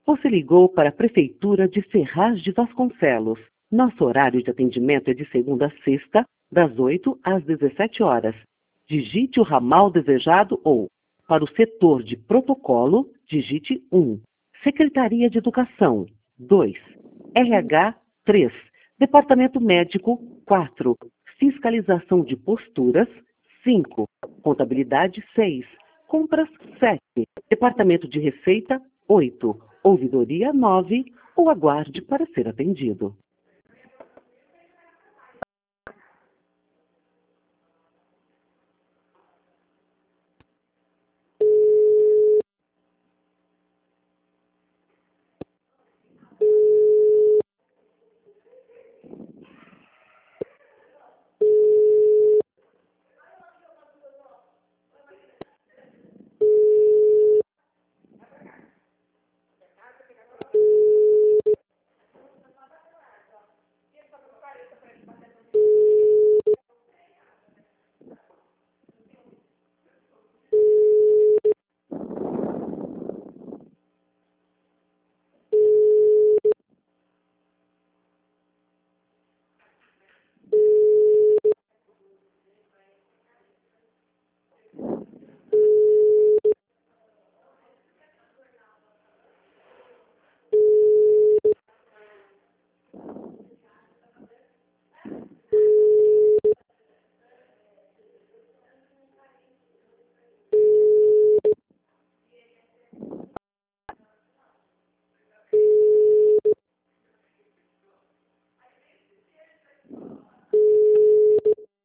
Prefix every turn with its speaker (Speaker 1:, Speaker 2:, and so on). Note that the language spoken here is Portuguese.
Speaker 1: Você ligou para a Prefeitura de Ferraz de Vasconcelos. Nosso horário de atendimento é de segunda a sexta, das 8 às 17 horas. Digite o ramal desejado ou, para o setor de protocolo, digite 1. Secretaria de Educação, 2. RH, 3. Departamento Médico, 4. Fiscalização de posturas, 5. Contabilidade, 6. Compras, 7. Departamento de Receita, 8. Ouvidoria, 9. Ou aguarde para ser atendido.